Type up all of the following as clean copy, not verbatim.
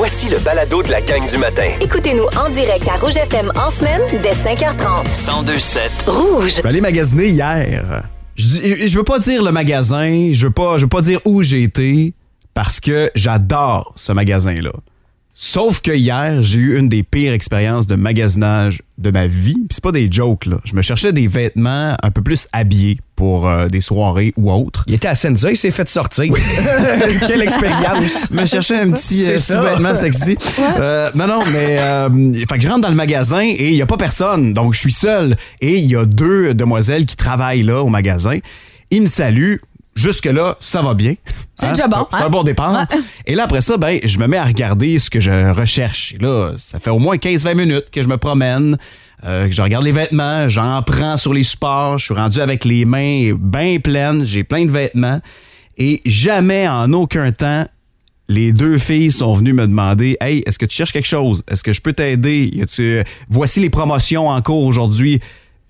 Voici le balado de la gang du matin. Écoutez-nous en direct à Rouge FM en semaine dès 5h30. 102.7 Rouge. Je suis allé magasiner hier. Je veux pas dire le magasin, je veux pas dire où j'ai été, parce que j'adore ce magasin-là. Sauf que hier, j'ai eu une des pires expériences de magasinage de ma vie. Puis c'est pas des jokes, là. Je me cherchais des vêtements un peu plus habillés pour des soirées ou autres. Il était à Senza, il s'est fait sortir. Oui. Quelle expérience! Je me cherchais un petit sous-vêtement sexy. Non, mais... fait que je rentre dans le magasin et il n'y a pas personne. Donc, je suis seul. Et il y a 2 demoiselles qui travaillent là au magasin. Ils me saluent. Jusque-là, ça va bien. C'est déjà bon. Un bon départ. Ouais. Et là, après ça, je me mets à regarder ce que je recherche. Et là, ça fait au moins 15-20 minutes que je me promène, que je regarde les vêtements, j'en prends sur les supports, je suis rendu avec les mains bien pleines, j'ai plein de vêtements. Et jamais, en aucun temps, les 2 filles sont venues me demander « Hey, est-ce que tu cherches quelque chose? Est-ce que je peux t'aider? Voici les promotions en cours aujourd'hui. »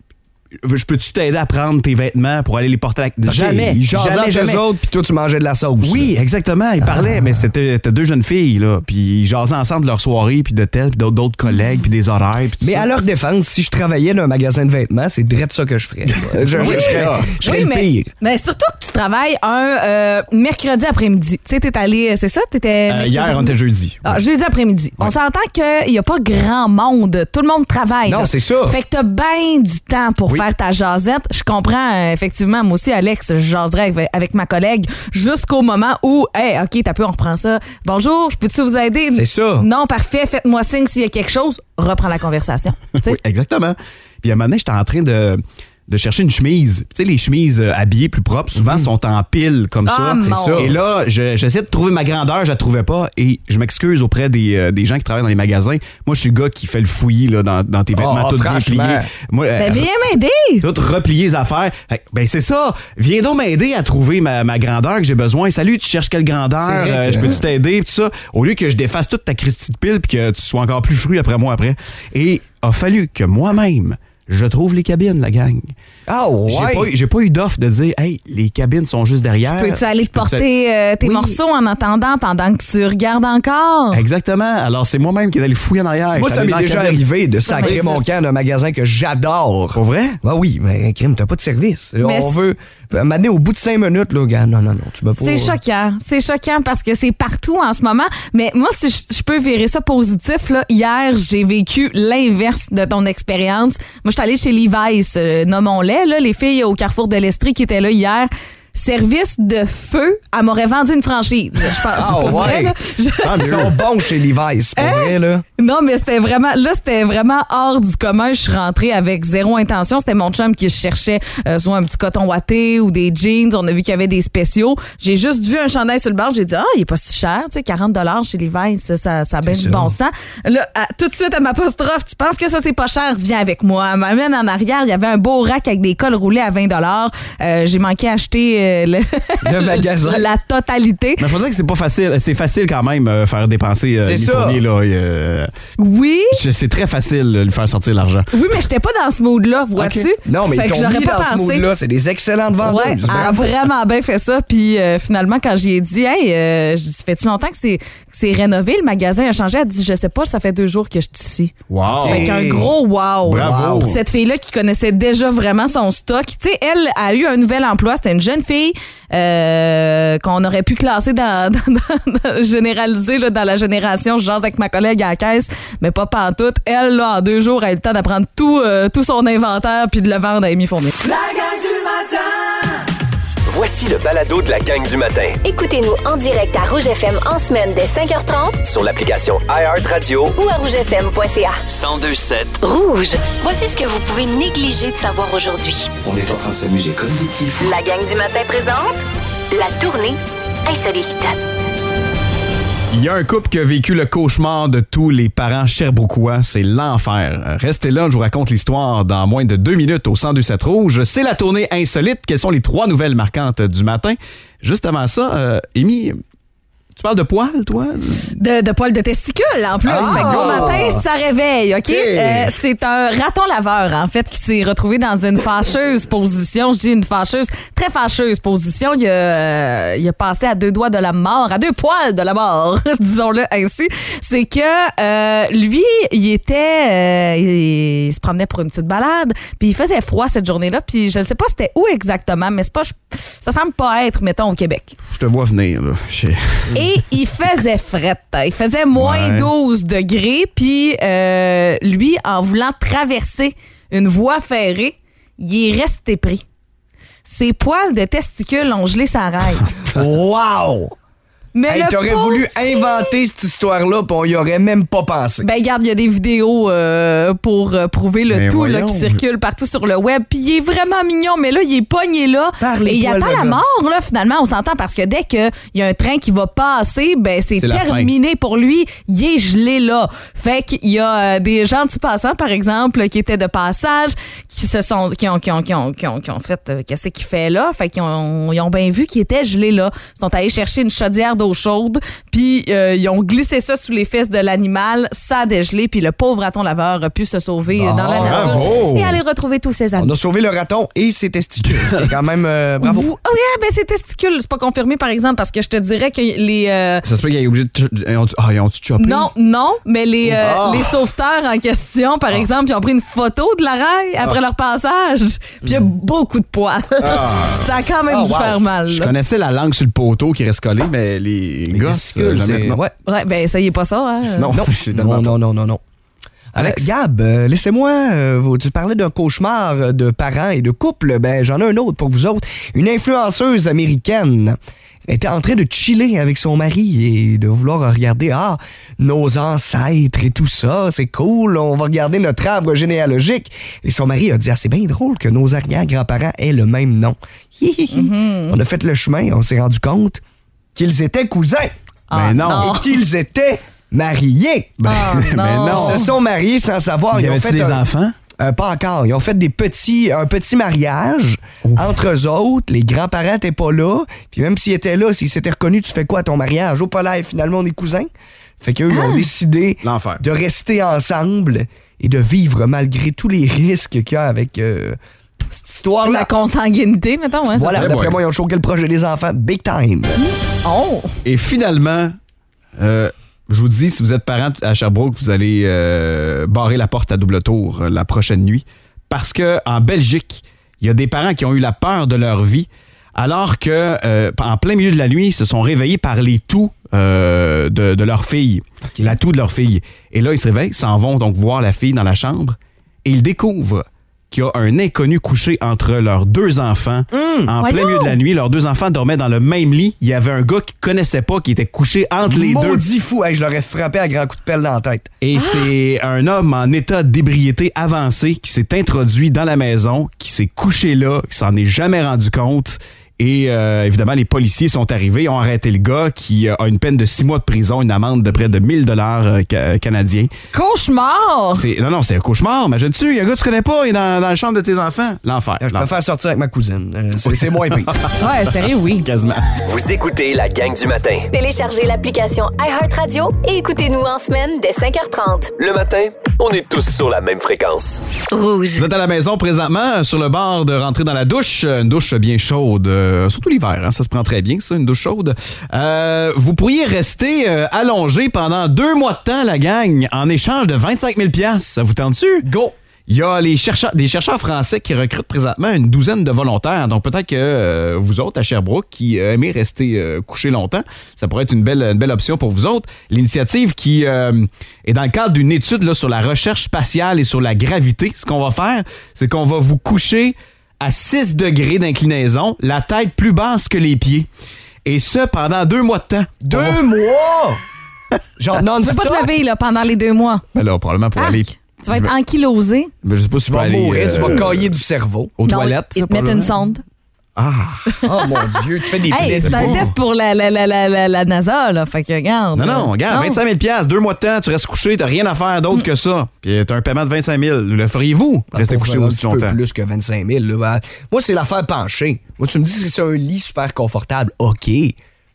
Je peux-tu t'aider à prendre tes vêtements pour aller les porter à la... Jamais. Ils jasaient jamais. Eux autres, puis toi, tu mangeais de la sauce. Oui, exactement. Ils parlaient, mais c'était 2 jeunes filles, là. Puis ils jasaient ensemble de leur soirée, puis de tel, puis d'autres collègues, puis des horaires. Puis mais à leur défense, si je travaillais dans un magasin de vêtements, c'est direct ça que je ferais. Je serais le pire. Mais surtout que tu travailles un mercredi après-midi. Tu sais, t'es allé... C'est ça? T'étais hier, on était jeudi. Ah, jeudi après-midi. Ouais. On s'entend qu'il n'y a pas grand monde. Tout le monde travaille. Non, là. C'est ça. Fait que t'as bien du temps pour faire ta jasette. Je comprends, effectivement, moi aussi, Alex, je jaserais avec ma collègue jusqu'au moment où, hey, OK, t'as pu, on reprend ça. Bonjour, je peux-tu vous aider? C'est ça. Non, parfait, faites-moi signe s'il y a quelque chose. Reprends la conversation. Oui, exactement. Puis à un moment donné, j'étais en train de chercher une chemise. Tu sais, les chemises habillées plus propres, souvent, sont en pile comme ça. Et là, j'essayais de trouver ma grandeur, je la trouvais pas. Et je m'excuse auprès des gens qui travaillent dans les magasins. Moi, je suis le gars qui fait le fouillis là, dans tes vêtements, tout bien pliés. Moi, viens m'aider! Tout replier les affaires. Ben, c'est ça. Viens donc m'aider à trouver ma grandeur que j'ai besoin. Salut, tu cherches quelle grandeur? Je peux-tu t'aider? Tout ça. Au lieu que je défasse toute ta Christie de pile puis que tu sois encore plus fru après moi après. Et a fallu que moi-même, je trouve les cabines, la gang. Ah ouais? J'ai pas eu d'offre de dire « Hey, les cabines sont juste derrière. » Peux-tu aller te porter tes morceaux en attendant pendant que tu regardes encore? Exactement. Alors, c'est moi-même qui est allé fouiller en arrière. Moi, ça m'est déjà arrivé de sacrer mon camp d'un magasin que j'adore. Pour vrai? Ben oui, mais crime, t'as pas de service. On veut m'amener au bout de 5 minutes, là, gars. Non, tu m'as pas... C'est choquant. C'est choquant parce que c'est partout en ce moment. Mais moi, si je peux virer ça positif, là, hier, j'ai vécu l'inverse de ton expérience. Moi, je suis allée chez Levi's, nommons-les, là, les filles au Carrefour de l'Estrie qui étaient là hier. Service de feu, elle m'aurait vendu une franchise. Je pense. Ah ouais. Vrai, là. Ils sont bons chez Levi's, c'est pas vrai, là. Non, mais c'était vraiment hors du commun. Je suis rentrée avec zéro intention. C'était mon chum qui cherchait soit un petit coton ouaté ou des jeans. On a vu qu'il y avait des spéciaux. J'ai juste vu un chandail sur le bar. J'ai dit, il est pas si cher, tu sais, $40 chez Levi's, ça a bien du bon sens. Là, tout de suite, à m'apostrophe, tu penses que ça, c'est pas cher? Viens avec moi. Elle m'amène en arrière. Il y avait un beau rack avec des cols roulés à $20. J'ai manqué acheter le magasin. La totalité. Mais faut dire que c'est pas facile. C'est facile quand même faire dépenser c'est ça. Fournier, là. Oui. C'est très facile de lui faire sortir l'argent. Oui, mais j'étais pas dans ce mood-là, vois-tu? Okay. Non, mais ils t'ont mis dans ce mood-là. C'est des excellentes vendeuses. Ouais, bravo. Elle a vraiment bien fait ça. Puis finalement, quand j'y ai dit, hey, ça fait-tu longtemps que c'est rénové, le magasin a changé? Elle dit, je sais pas, ça fait 2 jours que je suis ici. Wow. Fait qu'un gros wow. Bravo. Puis cette fille-là qui connaissait déjà vraiment son stock, tu sais, elle a eu un nouvel emploi. C'était une jeune fille qu'on aurait pu classer généraliser là, dans la génération. Je jase avec ma collègue à la caisse, mais pas pantoute. Elle, là, en 2 jours, elle a eu le temps d'apprendre tout son inventaire puis de le vendre à Amy Fournier. La gang du matin! Voici le balado de la gang du matin. Écoutez-nous en direct à Rouge FM en semaine dès 5h30 sur l'application iHeartRadio ou à rougefm.ca. 102.7 Rouge. Voici ce que vous pouvez négliger de savoir aujourd'hui. On est en train de s'amuser comme des petits fous. La gang du matin présente la tournée insolite. Il y a un couple qui a vécu le cauchemar de tous les parents sherbrookois. C'est l'enfer. Restez là, je vous raconte l'histoire dans moins de 2 minutes au 102.7 Rouge. C'est la tournée insolite. Quelles sont les 3 nouvelles marquantes du matin? Juste avant ça, Amy, Tu parles de poils, toi? De poils de testicules, en plus. Fait que bon matin, ça réveille, OK? C'est un raton laveur, en fait, qui s'est retrouvé dans une fâcheuse position. Je dis une fâcheuse, très fâcheuse position. Il a passé à 2 doigts de la mort, à 2 poils de la mort, disons-le ainsi. C'est que lui, il se promenait pour une petite balade, puis il faisait froid cette journée-là, puis je ne sais pas c'était où exactement, mais ça semble pas être, mettons, au Québec. Je te vois venir, là. Et il faisait frette. Il faisait moins 12 degrés. Puis lui, en voulant traverser une voie ferrée, il est resté pris. Ses poils de testicules ont gelé sa raille. Wow! Mais t'aurais voulu inventer cette histoire-là, puis on y aurait même pas pensé. Ben, regarde, il y a des vidéos pour prouver le tout là, qui circulent partout sur le web. Puis il est vraiment mignon, mais là, il est pogné là. Et il attend la mort, là, finalement, on s'entend, parce que dès qu'il y a un train qui va passer, ben c'est terminé pour lui. Il est gelé là. Fait qu'il y a des gentils passants, par exemple, qui étaient de passage, qui ont fait qu'est-ce qu'il fait là. Fait qu'ils ont bien vu qu'il était gelé là. Ils sont allés chercher une chaudière d'eau chaude, puis ils ont glissé ça sous les fesses de l'animal, ça a dégelé, puis le pauvre raton laveur a pu se sauver dans la nature et aller retrouver tous ses amis. On a sauvé le raton et ses testicules. C'est quand même bravo. Oui, ben ses testicules, c'est pas confirmé par exemple, parce que je te dirais que les... Ça se peut qu'ils aient obligé de... Ils ont-tu chopé? Non, mais les sauveteurs en question, par exemple, ils ont pris une photo de la raille après leur passage, puis il y a beaucoup de poils. Ça a quand même dû faire mal. Je connaissais la langue sur le poteau qui reste collée, mais les gosses, jamais. Ouais, ben essayez pas ça. Hein? Non. Alex? Gab, laissez-moi tu parlais d'un cauchemar de parents et de couples. Ben, j'en ai un autre pour vous autres. Une influenceuse américaine était en train de chiller avec son mari et de vouloir regarder nos ancêtres et tout ça. C'est cool, on va regarder notre arbre généalogique. Et son mari a dit c'est bien drôle que nos arrière-grands-parents aient le même nom. On a fait le chemin, on s'est rendu compte qu'ils étaient cousins. Ben non. Et qu'ils étaient mariés. Ben non. Ils se sont mariés sans savoir. Ils ont fait des enfants? Pas encore. Ils ont fait un petit mariage entre eux autres. Les grands-parents n'étaient pas là. Puis même s'ils étaient là, s'ils s'étaient reconnus, tu fais quoi à ton mariage? Au polaire, finalement, on est cousins. Fait qu'eux, ils ont décidé de rester ensemble et de vivre malgré tous les risques qu'il y a avec... cette histoire-là. La consanguinité, mettons. Hein, voilà, d'après moi, ils ont choqué le projet des enfants big time. Et finalement, je vous dis, si vous êtes parent à Sherbrooke, vous allez barrer la porte à double tour la prochaine nuit. Parce qu'en Belgique, il y a des parents qui ont eu la peur de leur vie, alors que en plein milieu de la nuit, ils se sont réveillés par les toux de leur fille. La toux de leur fille. Et là, ils se réveillent, s'en vont donc voir la fille dans la chambre et ils découvrent qu'il y a un inconnu couché entre leurs 2 enfants en plein milieu de la nuit. Leurs 2 enfants dormaient dans le même lit. Il y avait un gars qu'ils ne connaissaient pas qui était couché entre les deux. Maudit fou! Hey, je l'aurais frappé à grand coup de pelle dans la tête. Et c'est un homme en état d'ébriété avancé qui s'est introduit dans la maison, qui s'est couché là, qui s'en est jamais rendu compte. Et évidemment, les policiers sont arrivés, ont arrêté le gars qui a une peine de 6 mois de prison, une amende de près de 1 000 canadiens. Cauchemar! Non, c'est un cauchemar. Imagine-tu, il y a un gars que tu connais pas, il est dans la chambre de tes enfants. L'enfer. Je préfère sortir avec ma cousine. C'est moins pire. Ouais, sérieux, oui. Quasiment. Vous écoutez la gang du matin. Téléchargez l'application iHeartRadio et écoutez-nous en semaine dès 5h30. Le matin, on est tous sur la même fréquence. Rouge. Vous êtes à la maison présentement, sur le bord de rentrer dans la douche. Une douche bien chaude. Surtout l'hiver, hein, ça se prend très bien, ça, une douche chaude. Vous pourriez rester allongé pendant 2 mois de temps, la gang, en échange de 25 000 $. Ça vous tente-tu? Go! Il y a des chercheurs français qui recrutent présentement une 12aine de volontaires. Donc peut-être que vous autres, à Sherbrooke, qui aimez rester couchés longtemps, ça pourrait être une belle option pour vous autres. L'initiative qui est dans le cadre d'une étude là, sur la recherche spatiale et sur la gravité. Ce qu'on va faire, c'est qu'on va vous coucher à 6 degrés d'inclinaison, la tête plus basse que les pieds. Et ce, pendant 2 mois de temps. 2 mois? Genre non, tu peux pas te lever là, pendant les 2 mois. Alors, probablement pour aller... Tu vas être ankylosé. Mais je sais pas si tu vas mourir, tu vas cailler du cerveau. Aux toilettes. Ils te mettent une sonde. Oh mon Dieu, tu fais des Hey, c'est un test pour la NASA, là. Fait que regarde. Non, regarde, 25 000 $, 2 mois de temps, tu restes couché, t'as rien à faire d'autre que ça. Puis t'as un paiement de 25 000. Le feriez-vous? Rester couché aussi longtemps. Plus que 25 000. Là. Moi, c'est l'affaire penchée. Moi, tu me dis que c'est un lit super confortable. OK.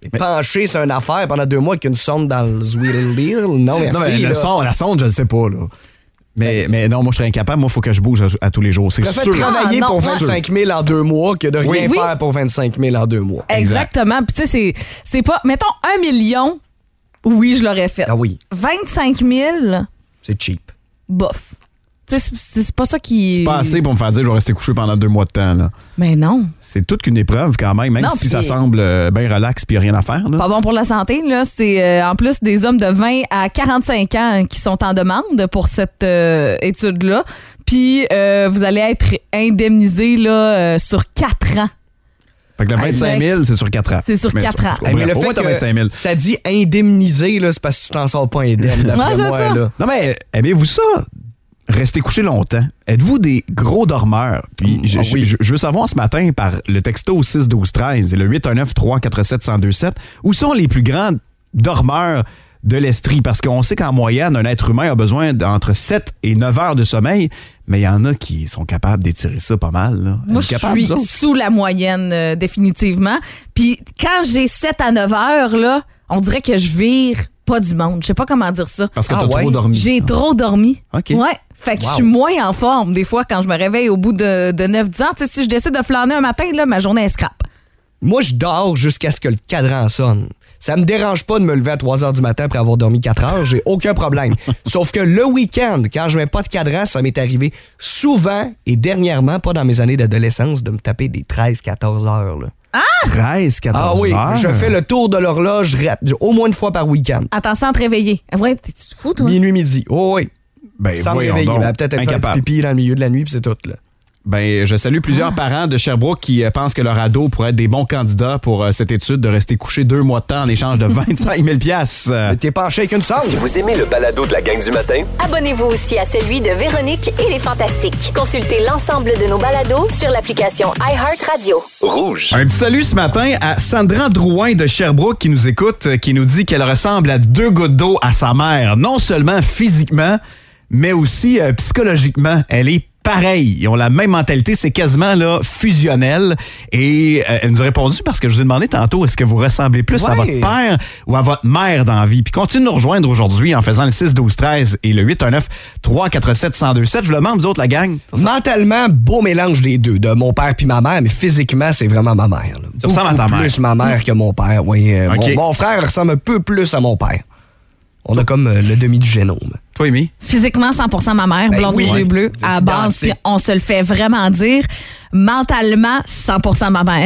Pencher sur une affaire pendant 2 mois avec une sonde dans le Zwirl, non, merci. Non, mais la sonde, je ne sais pas, là. Mais non, moi, je serais incapable. Moi, il faut que je bouge à tous les jours. C'est ça fait sûr. travailler pour 25 000 en 2 mois que de rien faire pour 25 000 en 2 mois. Exactement. Puis tu sais, c'est pas... Mettons 1 million, oui, je l'aurais fait. Ah oui. 25 000... C'est cheap. Bof. Tu sais, c'est pas ça qui... C'est pas assez pour me faire dire que je vais rester couché pendant 2 mois de temps, là. Mais non. C'est toute qu'une épreuve, quand même Non, si pis- ça semble bien relax puis rien à faire, là. Pas bon pour la santé, là. C'est en plus des hommes de 20 à 45 ans qui sont en demande pour cette étude-là. Puis vous allez être indemnisé là, sur 4 ans. Fait que le 25 000, c'est sur 4 ans. C'est sur 4 ans. Mais le au moins, fait t'as 25 000. que ça dit indemnisé, là, c'est parce que tu t'en sors pas indemne, d'après c'est moi. ça. Là. Non, mais aimez-vous ça? Restez couché longtemps. Êtes-vous des gros dormeurs? Puis je veux savoir ce matin par le texto 6-12-13 et le 819-347-1027, où sont les plus grands dormeurs de l'Estrie? Parce qu'on sait qu'en moyenne, un être humain a besoin d'entre 7 et 9 heures de sommeil, mais il y en a qui sont capables d'étirer ça pas mal. Là. Moi, je suis sous la moyenne, définitivement. Puis quand j'ai 7 à 9 heures, là, on dirait que je vire pas du monde. Je sais pas comment dire ça. Parce que t'as trop dormi. J'ai trop dormi. OK. Ouais. Fait que je suis moins en forme des fois quand je me réveille au bout de 9-10 ans. Tu sais, si je décide de flâner un matin, là, ma journée est scrap. Moi, je dors jusqu'à ce que le cadran sonne. Ça me dérange pas de me lever à 3 heures du matin après avoir dormi 4 heures. J'ai aucun problème. Sauf que le week-end, quand je mets pas de cadran, ça m'est arrivé souvent et dernièrement, pas dans mes années d'adolescence, de me taper des 13-14 heures. Là. 13-14 Ah oui, heures? je fais le tour de l'horloge au moins une fois par week-end. Attends, sans te réveiller. Ouais, t'es fou, toi? Minuit, midi. Oh oui. Ben, Sans me voyons réveiller. donc. Ben, peut-être être faire un petit Incapable. pipi dans le milieu de la nuit, puis c'est tout. Là. Ben, je salue plusieurs parents de Sherbrooke qui pensent que leur ado pourrait être des bons candidats pour cette étude de rester couché 2 mois de temps en échange de 25 000 piastres. Mais t'es penché avec une sonde. Si vous aimez le balado de la gang du matin, Abonnez-vous aussi à celui de Véronique et les Fantastiques. Consultez l'ensemble de nos balados sur l'application iHeartRadio. rouge. Un petit salut ce matin à Sandra Drouin de Sherbrooke qui nous écoute, qui nous dit qu'elle ressemble à 2 gouttes d'eau à sa mère, non seulement physiquement, mais aussi psychologiquement. Elle est pareil, ils ont la même mentalité, c'est quasiment là fusionnel. Et elle nous a répondu parce que je vous ai demandé tantôt, est-ce que vous ressemblez plus à votre père ou à votre mère dans la vie? Puis continuez de nous rejoindre aujourd'hui en faisant le 6-12-13 et le 819-347-1027. Je vous le demande, vous autres, la gang. Mentalement, beau mélange des deux, de mon père puis ma mère, mais physiquement, c'est vraiment ma mère. Là. Tu ressembles à ta mère. Plus ma mère que mon père, oui. OK. Mon frère ressemble un peu plus à mon père. On a comme le demi du génome. Toi, Amy? Physiquement, 100% ma mère, blonde aux yeux bleus, à base, puis on se le fait vraiment dire. Mentalement, 100% ma mère.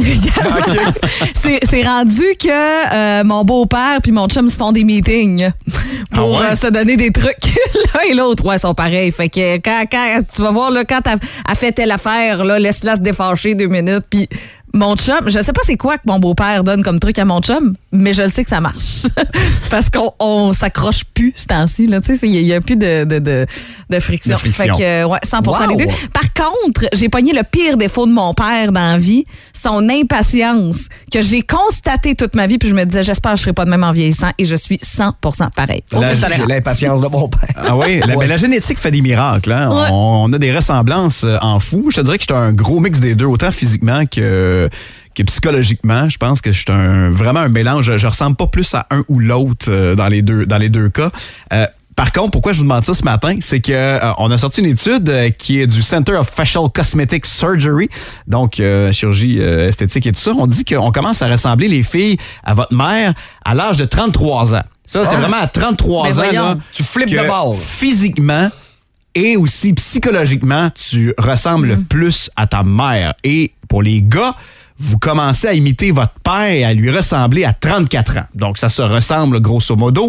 C'est rendu que mon beau-père puis mon chum se font des meetings pour se donner des trucs. L'un et l'autre, ouais, sont pareils. Fait que quand tu vas voir, là, quand elle fait telle affaire, là, laisse-la se défâcher 2 minutes, puis mon chum, je sais pas c'est quoi que mon beau-père donne comme truc à mon chum, mais je le sais que ça marche. Parce qu'on s'accroche plus ce temps-ci. Tu sais, il y a plus de friction. Fait que, ouais, 100% les deux. Par contre, j'ai pogné le pire défaut de mon père dans la vie, son impatience, que j'ai constaté toute ma vie, puis je me disais, j'espère que je serai pas de même en vieillissant, et je suis 100% pareil. J'ai l'impatience de mon père. Ah oui, la génétique fait des miracles. Hein? Ouais. On a des ressemblances en fou. Je te dirais que j'étais un gros mix des deux, autant physiquement que psychologiquement. Je pense que je suis vraiment un mélange. Je ressemble pas plus à un ou l'autre dans les deux cas. Par contre, pourquoi je vous demande ça ce matin, c'est que on a sorti une étude qui est du Center of Facial Cosmetic Surgery, donc chirurgie esthétique et tout ça. On dit qu'on commence à ressembler les filles à votre mère à l'âge de 33 ans. Ça, c'est vraiment à 33 ans. Là, tu flippes que de bord. Physiquement et aussi psychologiquement, tu ressembles le plus à ta mère. Et pour les gars, vous commencez à imiter votre père et à lui ressembler à 34 ans. Donc, ça se ressemble grosso modo.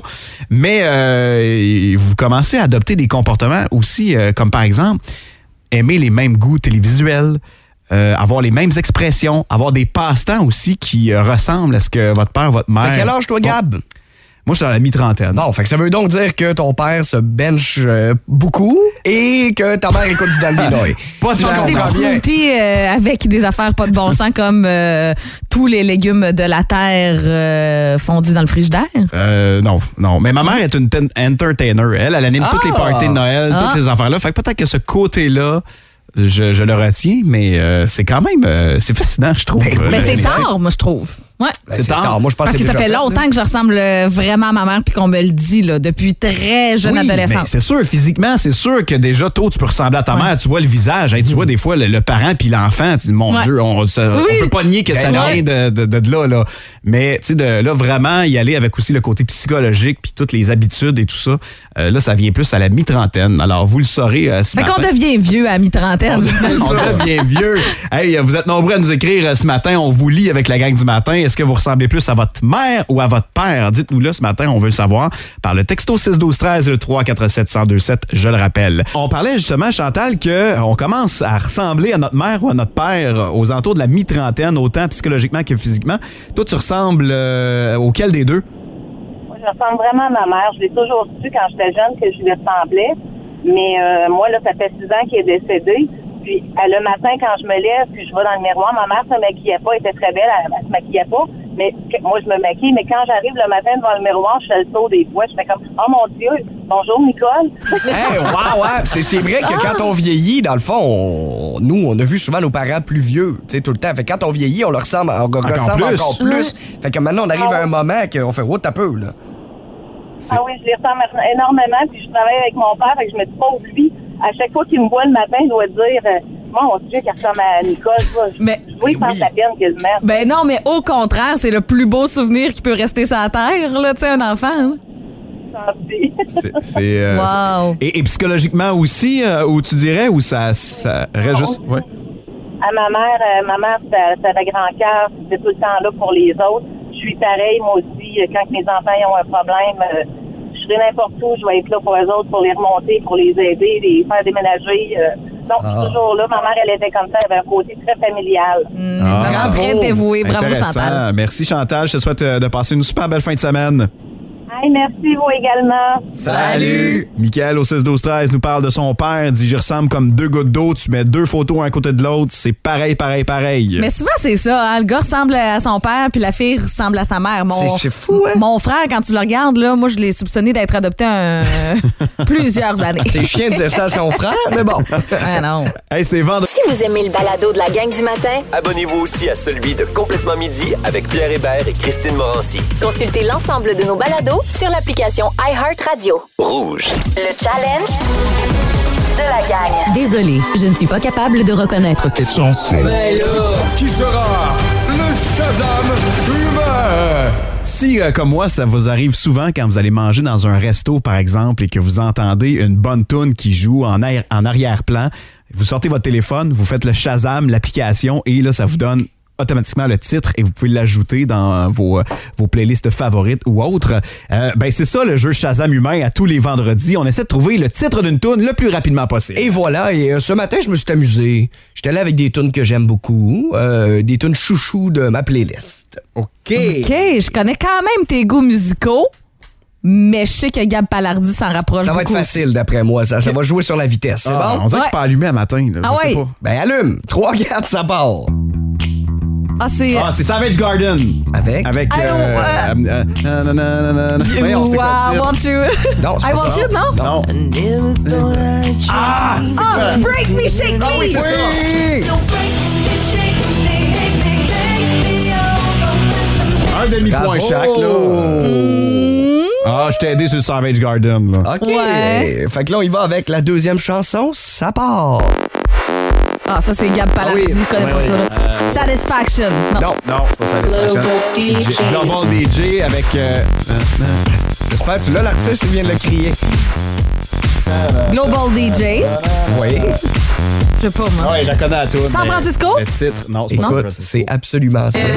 Mais vous commencez à adopter des comportements aussi, comme par exemple, aimer les mêmes goûts télévisuels, avoir les mêmes expressions, avoir des passe-temps aussi qui ressemblent à ce que votre père, votre mère... T'as quel âge, toi, Gab? Moi, je suis dans la mi-trentaine. Bon, fait que ça veut donc dire que ton père se bench beaucoup et que ta mère écoute du Dalby Noy. Pas Si si je je Des comprends petits bien. fruités avec des affaires pas de bon sens comme tous les légumes de la terre fondus dans le frigidaire. Non. Mais ma mère est une entertainer. Elle anime toutes les parties de Noël, toutes ces affaires-là. Fait que peut-être que ce côté-là, je le retiens, mais c'est quand même c'est fascinant, je trouve. Mais c'est la génétique. rare, moi, je trouve. Ouais. C'est tard. Moi, je pense Parce que ça déjà fait fait, longtemps là. que je ressemble vraiment à ma mère puis qu'on me le dit là, depuis très jeune Oui, mais adolescence. c'est sûr, physiquement, c'est sûr que déjà, tôt, tu peux ressembler à ta Ouais. mère. Tu vois le visage. Hein, tu vois des fois le parent puis l'enfant. Tu dis, mon Ouais. Dieu, on peut pas nier que ça Ouais. vient de là, là. Mais, tu sais, de là, vraiment, y aller avec aussi le côté psychologique puis toutes les habitudes et tout ça, là, ça vient plus à la mi-trentaine. Alors, vous le saurez ce Fait matin. qu'on devient vieux à mi-trentaine. On devient vieux. Hey, vous êtes nombreux à nous écrire ce matin. On vous lit avec la gang du matin. Est-ce que vous ressemblez plus à votre mère ou à votre père? Dites-nous-le ce matin, on veut le savoir. Par le texto 612-13, le 347-1027, je le rappelle. On parlait justement, Chantal, qu'on commence à ressembler à notre mère ou à notre père aux alentours de la mi-trentaine, autant psychologiquement que physiquement. Toi, tu ressembles auquel des deux? Moi, je ressemble vraiment à ma mère. Je l'ai toujours su quand j'étais jeune que je lui ressemblais. Mais moi, là, ça fait 6 ans qu'elle est décédée. Puis le matin, quand je me lève, puis je vais dans le miroir, ma mère se maquillait pas, elle était très belle, elle se maquillait pas. Mais moi, je me maquille. Mais quand j'arrive le matin devant le miroir, je fais le tour des fois. Je fais comme, oh mon Dieu, bonjour Nicole. Hey, wow, ouais. C'est vrai que quand on vieillit, dans le fond, nous, on a vu souvent nos parents plus vieux, tu sais, tout le temps. Fait que quand on vieillit, on leur ressemble encore plus. Fait que maintenant, on arrive à un moment qu'on fait, oh, t'as peu, là. Ah oui, je les ressemble énormément. Puis je travaille avec mon père, fait que je me dis pas lui. À chaque fois qu'il me voit le matin, il doit dire, mon Dieu, qu'il ressemble à Nicole. Mais- Oui, il pense la peine quasiment. Ben non, mais au contraire, c'est le plus beau souvenir qui peut rester sur la terre, là, tu sais, un enfant. Hein? Wow. Et psychologiquement aussi, où tu dirais, où ça reste juste... Ouais. À ma mère, c'était un grand cœur, c'était tout le temps là pour les autres. Je suis pareil, moi aussi, quand mes enfants ont un problème, je serai n'importe où, je vais être là pour eux autres, pour les remonter, pour les aider, les faire déménager. Donc, je suis toujours là. Ma mère, elle était comme ça, elle avait un côté très familial. Vraiment très dévoué. Bravo, Intéressant. Chantal. Merci, Chantal. Je te souhaite de passer une super belle fin de semaine. Hey, merci, vous également. Salut! Michael au 6-12-13 nous parle de son père. Dit, je ressemble comme 2 gouttes d'eau. Tu mets 2 photos un à côté de l'autre. C'est pareil. Mais souvent, c'est ça. Hein? Le gars ressemble à son père, puis la fille ressemble à sa mère. C'est fou, hein? Mon frère, quand tu le regardes, là, moi, je l'ai soupçonné d'être adopté plusieurs années. C'est chiant de dire ça à son frère, mais bon. Ah non. Hey, c'est vendredi. Si vous aimez le balado de la gang du matin, Abonnez-vous aussi à celui de Complètement Midi avec Pierre Hébert et Christine Morancy. consultez l'ensemble de nos balados sur l'application iHeartRadio. Rouge. Le challenge de la gang. Désolée, je ne suis pas capable de reconnaître cette chanson. Qui sera le Shazam humain? Si, comme moi, ça vous arrive souvent quand vous allez manger dans un resto, par exemple, et que vous entendez une bonne toune qui joue en arrière-plan, vous sortez votre téléphone, vous faites le Shazam, l'application, et là, ça vous donne automatiquement le titre et vous pouvez l'ajouter dans vos playlists favorites ou autres. Ben c'est ça le jeu Shazam humain à tous les vendredis. On essaie de trouver le titre d'une toune le plus rapidement possible. Et voilà, et ce matin, je me suis amusé. J'étais là avec des tunes que j'aime beaucoup, des tunes chouchou de ma playlist. OK. OK, je connais quand même tes goûts musicaux, mais je sais que Gab Palardi s'en rapproche Ça va beaucoup. être facile d'après moi, ça va jouer sur la vitesse, c'est bon? On dirait que je peux allumer un matin. Là, Ah je sais ouais? pas. Ben allume, 3, 4, ça part. C'est Savage Garden. Avec? Avec. I don't, Voyons, c'est quoi le titre? want you. Non, c'est I pas want ça. you, non? Non. Ah, Break Me, Shake Me. Oui, c'est ça. Un demi-point Bravo. chaque, là. Ah, je t'ai aidé sur le Savage Garden, là. OK. Ouais. Fait que là, on y va avec la deuxième chanson, ça part. Ah, ça, c'est Gab Palardi. Ah oui. Je connais pas ça, là. Satisfaction. Non. Non, c'est pas Satisfaction. Global DJ avec. J'espère que tu l'as, l'artiste, il vient de le crier. Global DJ. Oui. Je sais pas, moi. Ouais, je la connais à tout. San Francisco? Le titre, non, c'est pas San Écoute, Francisco. c'est absolument ça.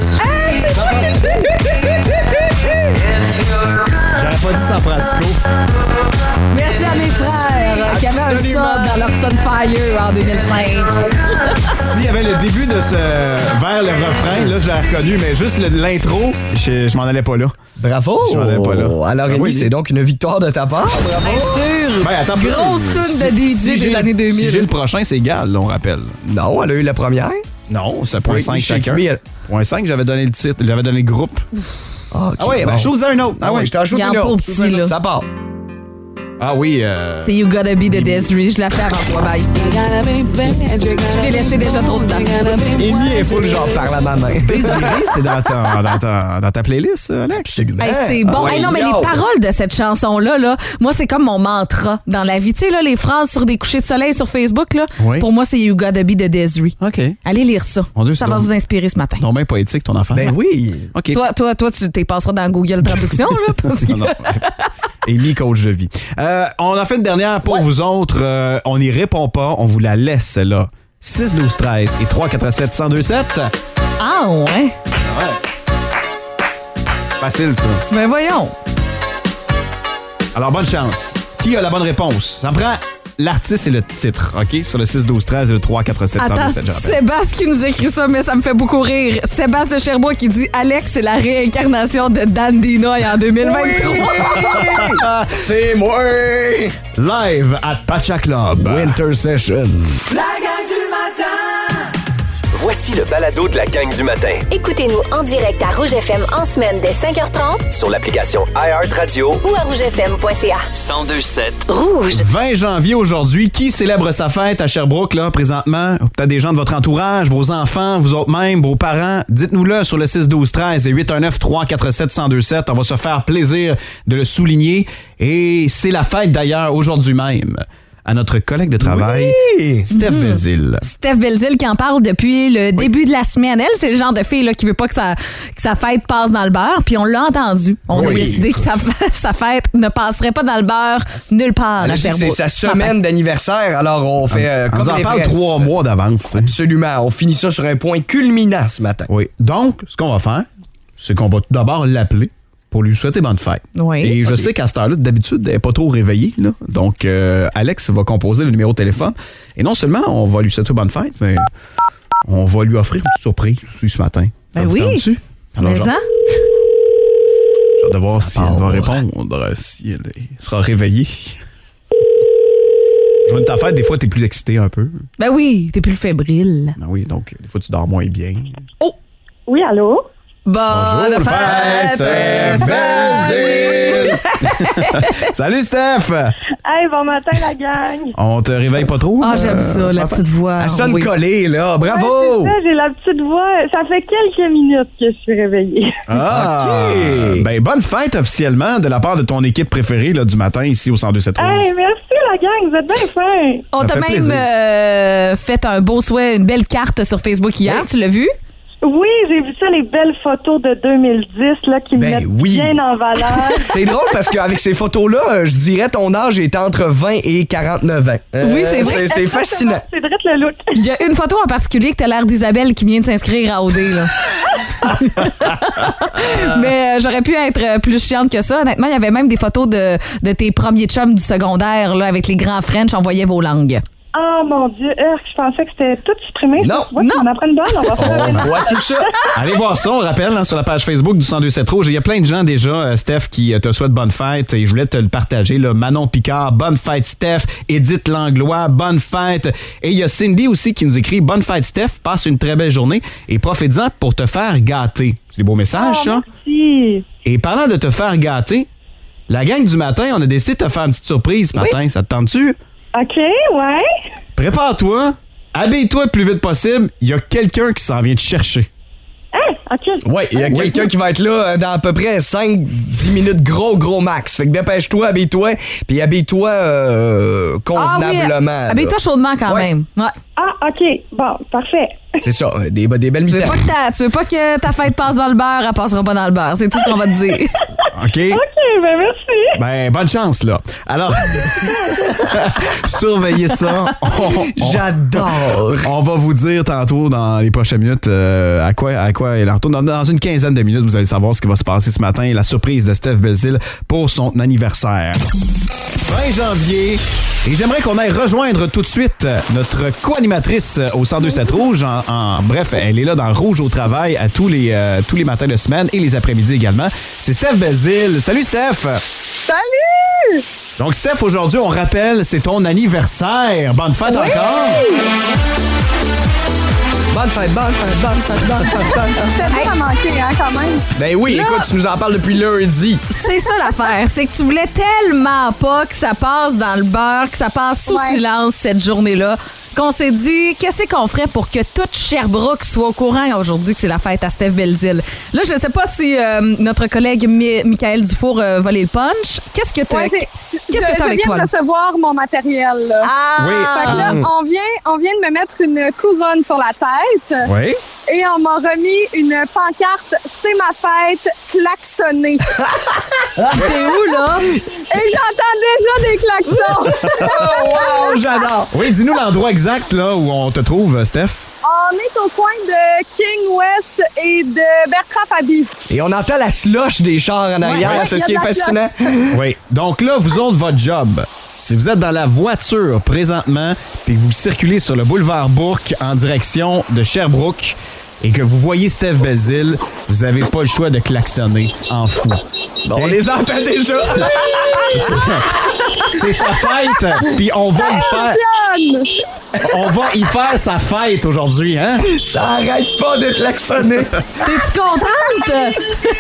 J'aurais pas dit San Francisco. Merci à mes frères qui avaient un Absolument. sub dans leur Sunfire en 2005. S'il y avait le début de vers le refrain, là, je l'ai reconnu, mais juste l'intro, je m'en allais pas là. Bravo. Je m'en allais pas là. Alors, Ben Rémi, oui. c'est donc une victoire de ta part. Bravo. Bien sûr. Ben, attends, Grosse tune de DJ si des j'ai- années 2000. Si j'ai le prochain, c'est égal, là, on rappelle. Non, elle a eu la première. Non, c'est Break .5 Me, Shake chacun. Me, .5, j'avais donné le titre, j'avais donné le groupe. Ah Ah ouais, ben, chose un autre. Ah ouais, je t'en ajoute Garde une pas autre. au petit, là. Ça part. Ah oui. C'est You Gotta Be de Desiree. Je la fais avant toi, bye. Je t'ai laissé déjà trop de temps. Amy est full genre parle à ma main. Désiré, c'est dans ta playlist, Alex? Absolument. Hey, c'est bon. Hey, non, mais les paroles de cette chanson-là, là, moi, c'est comme mon mantra dans la vie. Tu sais, là, les phrases sur des couchers de soleil sur Facebook, là, Oui. pour moi, c'est You Gotta Be de Desiree. OK. Allez lire ça. Mon Dieu, Ça c'est va donc- vous inspirer ce matin. Non, bien poétique, ton enfant. Ben oui. OK. Toi, tu t'es passeras dans Google Traduction, là, parce que... Non, non. Amy, coach de vie. On a fait une dernière pour vous autres. On n'y répond pas. On vous la laisse, là. 6, 12, 13 et 3, 4, 7, 100, 2, 7. Ah, ouais. Facile, ça. Ben voyons. Alors, bonne chance. Qui a la bonne réponse? Ça prend l'artiste et le titre, OK? Sur le 6, 12, 13 et le 3, 4, 7, 100, 2, Attends, 7, je c'est rappelle. Sébastien qui nous écrit ça, mais ça me fait beaucoup rire. Sébastien de Sherbrooke qui dit « Alex, c'est la réincarnation de Dan Dinoy en 2023. C'est moi. Live at Pacha Club. Winter Session. La gang du matin! Voici le balado de la gang du matin. Écoutez-nous en direct à Rouge FM en semaine dès 5h30 Sur l'application iHeartRadio ou à rougefm.ca. 1027. Rouge. 20 janvier aujourd'hui. Qui célèbre sa fête à Sherbrooke, là, présentement? Peut-être des gens de votre entourage, vos enfants, vous autres même, vos parents. Dites-nous-le sur le 6-12-13 et 819-347-1027. On va se faire plaisir de le souligner. Et c'est la fête, d'ailleurs, aujourd'hui même, à notre collègue de travail, Oui. Steph Belzile. Steph Belzile qui en parle depuis le début de la semaine. Elle, c'est le genre de fille là, qui veut pas que sa fête passe dans le beurre. Puis on l'a entendu. On a Oui. décidé que sa fête ne passerait pas dans le beurre nulle part Elle à a dit que Sherbrooke. c'est sa semaine d'anniversaire, alors on fait On comme nous en les parle vrais. 3 mois d'avance. Absolument. On finit ça sur un point culminant ce matin. Oui. Donc, ce qu'on va faire, c'est qu'on va tout d'abord l'appeler pour lui souhaiter bonne fête. Oui. Et je sais qu'à cette heure-là, d'habitude, elle n'est pas trop réveillée. Là. Donc, Alex va composer le numéro de téléphone. Et non seulement on va lui souhaiter bonne fête, mais on va lui offrir une petite surprise ce matin. Ça Ben vous oui. tente-tu? Alors, Mais genre, ça? j'ai hâte de voir si elle va répondre, si elle sera réveillée. Jour de ta fête, des fois, t'es plus excité un peu. Ben oui, t'es plus fébrile. Ben oui, donc, des fois, tu dors moins bien. Oui, allô? Bonne fête! Steph Belzile! Salut, Steph! Hey, bon matin, la gang! On te réveille pas trop? Ah, j'aime ça, ce la matin? petite voix. Elle sonne Oui. collée, là. Ouais, Bravo! c'est ça, j'ai la petite voix. Ça fait quelques minutes que je suis réveillée. Ah! OK. Ben, bonne fête officiellement de la part de ton équipe préférée là, du matin ici au 102.7 Rouge. Hey, merci, la gang, vous êtes bien fins. On Ça t'a fait même plaisir. fait un beau souhait, une belle carte sur Facebook hier. Tu l'as vu? Oui, j'ai vu ça, les belles photos de 2010 là, qui me Ben mettent oui. bien en valeur. C'est drôle parce qu'avec ces photos-là, je dirais ton âge est entre 20 et 49 ans. Oui, c'est vrai. C'est fascinant. C'est direct le look. Il y a une photo en particulier que t'as l'air d'Isabelle qui vient de s'inscrire à OD, là. Mais j'aurais pu être plus chiante que ça. Honnêtement, il y avait même des photos de tes premiers chums du secondaire, là, avec les grands French, on voyait vos langues. Oh mon Dieu, je pensais que c'était tout supprimé. Non. Ouais, on apprend une bonne, on va faire On voit tout ça. Allez voir ça, on rappelle, hein, sur la page Facebook du 102.7 Rouge. Il y a plein de gens déjà, Steph, qui te souhaitent bonne fête. Et je voulais te le partager. Là. Manon Picard, bonne fête, Steph. Edith Langlois, bonne fête. Et il y a Cindy aussi qui nous écrit bonne fête, Steph. Passe une très belle journée. Et profite-en pour te faire gâter. C'est des beaux messages, ça. Merci. Et parlant de te faire gâter, la gang du matin, on a décidé de te faire une petite surprise ce matin. Ça te tente-tu? OK, ouais. Prépare-toi. Habille-toi le plus vite possible. Il y a quelqu'un qui s'en vient te chercher. OK. Oui, il y a quelqu'un qui va être là dans à peu près 5-10 minutes gros max. Fait que dépêche-toi, habille-toi, puis habille-toi convenablement. là. Habille-toi chaudement quand Ouais. même. Ouais. Ah, OK. Bon, parfait. C'est ça, des belles Tu veux, mitaines. tu veux pas que ta fête passe dans le beurre, elle passera pas dans le beurre. C'est tout ce qu'on va te dire. OK? OK, ben merci. Ben, bonne chance, là. Alors, surveillez ça. J'adore. On va vous dire tantôt, dans les prochaines minutes, à quoi elle en retourne. Dans une quinzaine de minutes, vous allez savoir ce qui va se passer ce matin. La surprise de Steph Belzile pour son anniversaire. 20 janvier. Et j'aimerais qu'on aille rejoindre tout de suite notre co-animatrice au 102.7 Rouge. Bref, elle est là dans Rouge au travail à tous les matins de semaine et les après-midi également. C'est Steph Belzile. Salut, Steph! Salut! Donc, Steph, aujourd'hui, on rappelle, c'est ton anniversaire. Bonne fête encore! Bonne fête, bonne fête, bonne fête, bonne fête, bonne fête. C'était pas à manquer, hein, quand même. Ben oui, Là- écoute, tu nous en parles depuis lundi. C'est ça l'affaire, c'est que tu voulais tellement pas que ça passe dans le beurre, que ça passe sous silence cette journée-là, qu'on s'est dit, qu'est-ce qu'on ferait pour que toute Sherbrooke soit au courant aujourd'hui que c'est la fête à Steph Belzile. Là, je ne sais pas si notre collègue Michael Dufour va les le punch. Qu'est-ce que tu as avec toi? Je viens de recevoir mon matériel. Là. Oui. Fait que là, on vient de me mettre une couronne sur la tête. Oui. Et on m'a remis une pancarte « C'est ma fête, klaxonnée ». T'es où, là? Et j'entends déjà des klaxons. Oh, wow, j'adore. Oui, dis-nous l'endroit exact là où on te trouve, Steph. On est au coin de King West et de Bertrand Fabi. Et on entend la slush des chars en arrière, Ouais, c'est il y ce a qui est de la fascinant. Oui. Donc là, vous autres, votre job, si vous êtes dans la voiture présentement puis que vous circulez sur le boulevard Bourque en direction de Sherbrooke et que vous voyez Steph Belzile, vous avez pas le choix de klaxonner en fou. Bon, on les entend déjà. C'est sa fête, puis on va y faire... Attention! On va y faire sa fête aujourd'hui, hein? Ça arrête pas de klaxonner. T'es-tu contente?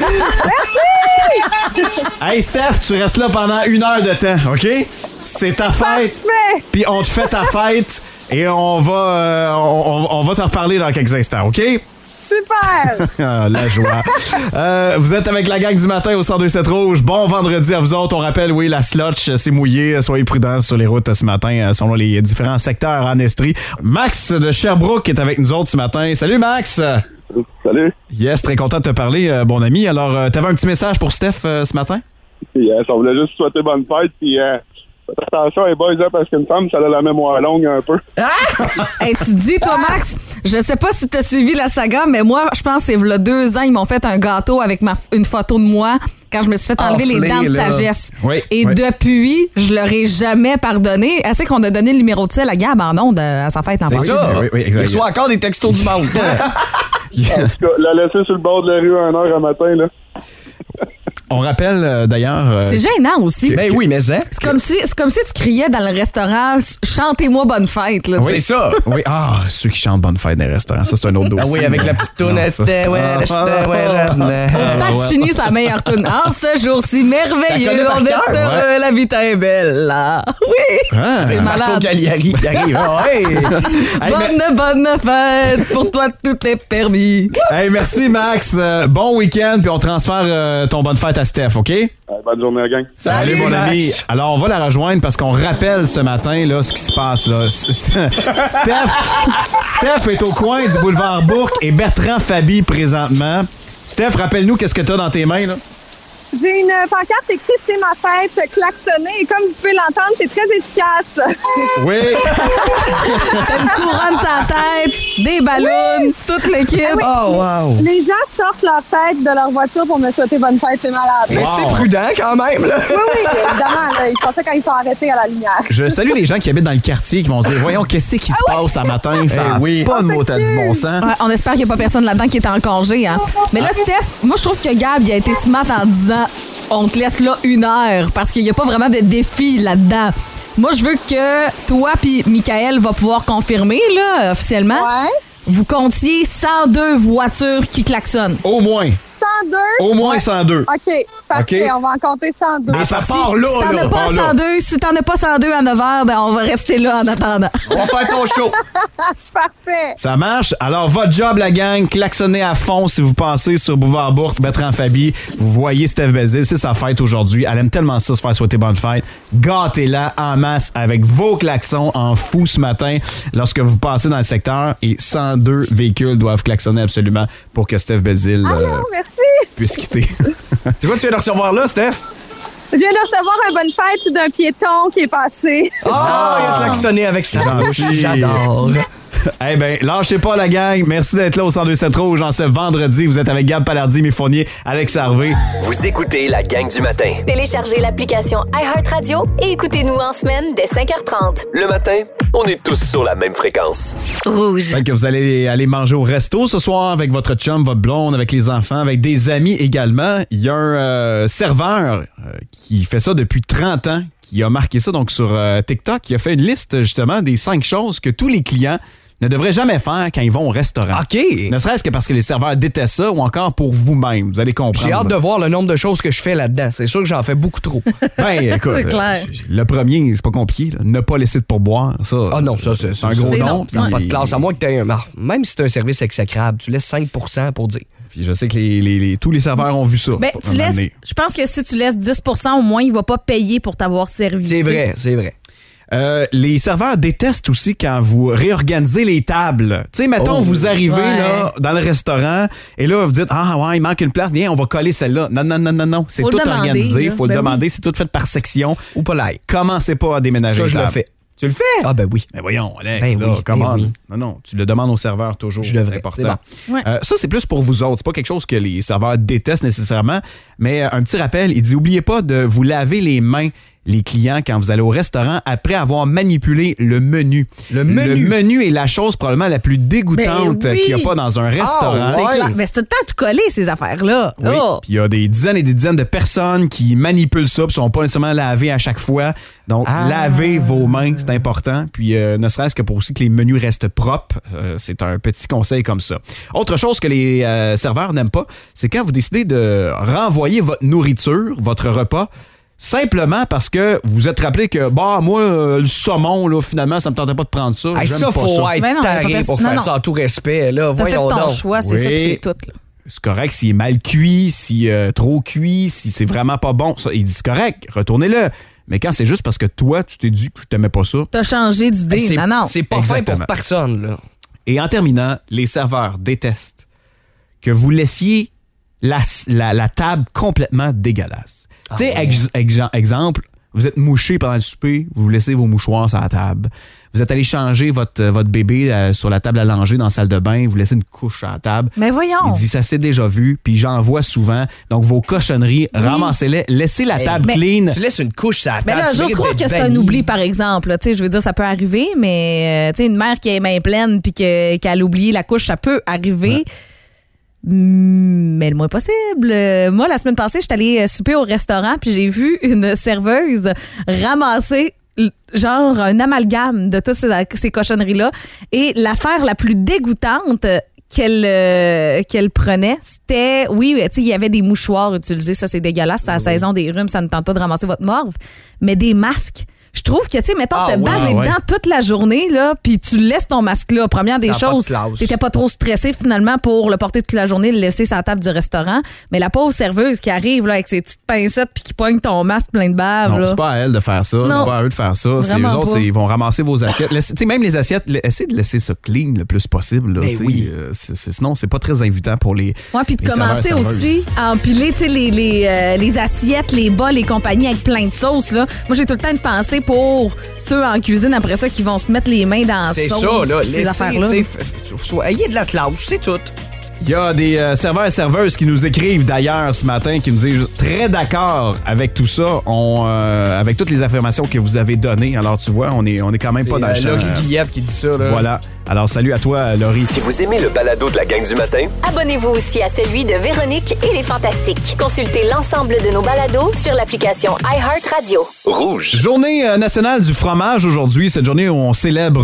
Hey Steph, tu restes là pendant 1 heure de temps, OK? C'est ta fête, Parfait. puis on te fait ta fête et on va te reparler dans quelques instants, OK? Super! Ah, la joie. Vous êtes avec la gang du matin au 102.7 Rouge. Bon vendredi à vous autres. On rappelle, oui, la slotch, c'est mouillé. Soyez prudents sur les routes ce matin selon les différents secteurs en Estrie. Max de Sherbrooke est avec nous autres ce matin. Salut Max! Salut. Yes, très content de te parler, bon ami. Alors, t'avais un petit message pour Steph ce matin? Yes, on voulait juste souhaiter bonne fête, puis faites attention les boys, hein, parce qu'une femme, ça a la mémoire longue un peu. Hey, tu dis, toi, Max, je sais pas si t'as suivi la saga, mais moi, je pense que c'est il y a 2 ans, ils m'ont fait un gâteau avec une photo de moi quand je me suis fait enlever les dents de sagesse. Oui, Et oui. depuis, je leur ai jamais pardonné. Assez qu'on a donné le numéro de sel à Gab en ondes à sa fête en C'est passant. ça. Oui, exact. Il reçoit encore des textos du monde. En tout cas, la laisser sur le bord de la rue à 1h un matin, là. On rappelle d'ailleurs... C'est gênant aussi. Ben oui, mais ça. C'est comme si tu criais dans le restaurant « Chantez-moi bonne fête ». Oui. C'est ça. Oui, ceux qui chantent bonne fête dans les restaurants, ça c'est un autre dossier. Ah oui, avec la petite toune. Pacini, sa meilleure tune. En ce jour-ci merveilleux, connais par on est cœur? heureux, la vie est belle là. Oui, Ah. c'est Marco malade. Cagliari qui arrive. Ah, hey. Bonne fête, pour toi tout est permis. Hey, merci Max. Bon week-end, puis on transfère ton bonne fête à Steph, OK? Bonne journée, la gang. Salut mon Max. ami. Alors, on va la rejoindre parce qu'on rappelle ce matin là, ce qui se passe. Là. Steph est au coin du boulevard Bourque et Bertrand Fabi présentement. Steph, rappelle-nous qu'est-ce que tu as dans tes mains, là? J'ai une pancarte écrite « C'est ma fête, klaxonnée ». Et comme vous pouvez l'entendre, c'est très efficace. Oui. T'as une couronne sur la tête, des ballons, toute l'équipe. Oh, wow. Les gens sortent leur tête de leur voiture pour me souhaiter bonne fête. C'est malade. Restez prudent quand même, là. Oui, évidemment. Là, ils pensaient quand ils sont arrêtés à la lumière. Je salue les gens qui habitent dans le quartier qui vont se dire voyons, qu'est-ce qui se passe ce matin? Ça a oui. pas de mot à du bon sens. Ouais, on espère qu'il n'y a pas personne là-dedans qui est en congé. Hein. Mais là, Steph, moi, je trouve que Gab, il a été smart en disant on te laisse là 1 heure parce qu'il n'y a pas vraiment de défi là-dedans. Moi, je veux que toi puis Michael va pouvoir confirmer, là, officiellement. Ouais. Vous comptiez 102 voitures qui klaxonnent. Au moins. 102. Au moins 102. OK, parfait. OK. On va en compter 102. Et ça part là, Si t'en là. as pas part là. 102, si t'en as pas 102 à 9h, ben on va rester là en attendant. On va faire ton show. Parfait. Ça marche. Alors, votre job, la gang, klaxonnez à fond si vous passez sur Boulevard Bourque, Bertrand Fabi. Vous voyez Steph Belzile, c'est sa fête aujourd'hui. Elle aime tellement ça, se faire souhaiter bonne fête. Gâtez-la en masse avec vos klaxons en fou ce matin lorsque vous passez dans le secteur. Et 102 véhicules doivent klaxonner absolument pour que Steph Belzile Merci. puisse quitter. Tu vois, tu viens de recevoir là, Steph? Je viens de recevoir un bonne fête d'un piéton qui est passé. Oh, il a klaxonné avec sa bouche. Gentil. J'adore. Eh bien, lâchez pas la gang. Merci d'être là au 102.7 Rouge en ce vendredi. Vous êtes avec Gab Palardi, Mie Fournier, Alex Harvey. Vous écoutez la gang du matin. Téléchargez l'application iHeartRadio et écoutez-nous en semaine dès 5h30. Le matin, on est tous sur la même fréquence. Rouge. Fait que vous allez aller manger au resto ce soir avec votre chum, votre blonde, avec les enfants, avec des amis également. Il y a un serveur qui fait ça depuis 30 ans, qui a marqué ça donc sur TikTok. Il a fait une liste justement des 5 choses que tous les clients ne devraient jamais faire quand ils vont au restaurant. OK. Ne serait-ce que parce que les serveurs détestent ça ou encore pour vous-même. Vous allez comprendre. J'ai hâte de voir le nombre de choses que je fais là-dedans. C'est sûr que j'en fais beaucoup trop. Ben, écoute, C'est clair. le premier, c'est pas compliqué. Là. Ne pas laisser de pourboire, ça. Ah non, ça, c'est un gros c'est nom. non. Puis- Pas de classe. À moins que t'aies même si c'est un service exécrable, tu laisses 5% pour dire. Puis je sais que tous les serveurs ont vu ça. Ben, à un moment donné. je pense que si tu laisses 10 au moins, il va pas payer pour t'avoir servi. C'est vrai, c'est vrai. Les serveurs détestent aussi quand vous réorganisez les tables. Tu sais, mettons, vous arrivez là, dans le restaurant et là, vous dites « Ah ouais, il manque une place, viens, on va coller celle-là. » Non. C'est Faut tout le demander, organisé. Il là. faut le Ben demander. oui. C'est tout fait par section. Ou pas l'ail. Commencez pas à déménager Ça, les je le tables. fais. Tu le fais? Ah ben oui. Ben voyons, Alex, Ben là, oui, come ben on. oui. Non, tu le demandes au serveur toujours. Je devrais, C'est important. c'est bon. Ouais. Ça, c'est plus pour vous autres. C'est pas quelque chose que les serveurs détestent nécessairement. Mais un petit rappel, il dit, oubliez pas de vous laver les mains, les clients, quand vous allez au restaurant, après avoir manipulé le menu. Le menu. Le menu est la chose probablement la plus dégoûtante Ben oui. qu'il n'y a pas dans un restaurant. C'est Ouais. clair. Mais c'est tout le temps tout collé, ces affaires-là. Oui. Oh. Puis il y a des dizaines et des dizaines de personnes qui manipulent ça, puis sont pas nécessairement lavées à chaque fois. Donc, lavez vos mains, c'est important. Puis, ne serait-ce que pour aussi que les menus restent propres, c'est un petit conseil comme ça. Autre chose que les serveurs n'aiment pas, c'est quand vous décidez de renvoyer votre nourriture, votre repas, simplement parce que vous êtes rappelé que, moi, le saumon, là, finalement, ça me tentait pas de prendre ça. Hey, J'aime ça, pas faut ça. être Ben non, taré pas pour non, faire non. ça en tout respect. Là. T'as fait Voyons ton donc. choix, c'est Oui. ça, puis c'est tout. Là. C'est correct s'il est mal cuit, si trop cuit, si c'est vraiment pas bon. Ça, il dit c'est correct, retournez-le. Mais quand c'est juste parce que toi, tu t'es dit que tu t'aimais pas ça. T'as changé d'idée. C'est Non. c'est pas fait Exactement. pour personne. Là. Et en terminant, les serveurs détestent que vous laissiez la table complètement dégueulasse. Tu sais, exemple, vous êtes mouché pendant le souper, vous laissez vos mouchoirs sur la table. Vous êtes allé changer votre bébé sur la table à langer dans la salle de bain, vous laissez une couche à la table. Mais voyons. Il dit ça s'est déjà vu, puis j'en vois souvent. Donc vos cochonneries, ramassez-les, laissez la table mais- clean. Tu laisses une couche sur la Mais table. là, tu j'ose mérites croire d'être que c'est un banni. oubli, par exemple. Tu sais, je veux dire, ça peut arriver, mais tu sais, une mère qui a les mains pleines puis qu'elle a oublié la couche, ça peut arriver. Mais le moins possible. Moi, la semaine passée, j'étais allée souper au restaurant puis j'ai vu une serveuse ramasser genre un amalgame de toutes ces cochonneries-là. Et l'affaire la plus dégoûtante qu'elle prenait, c'était, oui, tu sais, il y avait des mouchoirs utilisés, ça c'est dégueulasse, c'est la saison des rhumes, ça ne tente pas de ramasser votre morve, mais des masques. Je trouve que, tu sais, mettons, te baver dedans toute la journée, là, puis tu laisses ton masque là. Première des Ça a pas de choses, classe. t'étais pas trop stressé finalement pour le porter toute la journée, le laisser sur la table du restaurant. Mais la pauvre serveuse qui arrive là, avec ses petites pincettes puis qui pogne ton masque plein de bave. Non, là. c'est pas à elle de faire ça. Non. C'est pas à eux de faire ça. C'est eux Vraiment autres, pas. ils vont ramasser vos assiettes. Tu sais, même les assiettes, essayez de laisser ça clean le plus possible. Là, Ben tu sais. oui. Sinon, c'est pas très invitant pour les. Ouais, puis de les commencer serveurs, serveuses. aussi à empiler, tu sais, les assiettes, les bols et compagnie avec plein de sauces, là. Moi, j'ai tout le temps de penser pour ceux en cuisine après ça qui vont se mettre les mains dans la C'est sauce. ça, là. puis ces affaires-là. Ayez de la classe, c'est tout. Il y a des serveurs et serveuses qui nous écrivent d'ailleurs ce matin, qui nous disent très d'accord avec tout ça, avec toutes les affirmations que vous avez données. Alors, tu vois, on est quand même pas dans le champ. Laurie Guillette qui dit ça. Là. Voilà. Alors, salut à toi, Laurie. Si vous aimez le balado de la gang du matin, Abonnez-vous aussi à celui de Véronique et les Fantastiques. Consultez l'ensemble de nos balados sur l'application iHeartRadio. rouge. Journée nationale du fromage aujourd'hui. Cette journée où on célèbre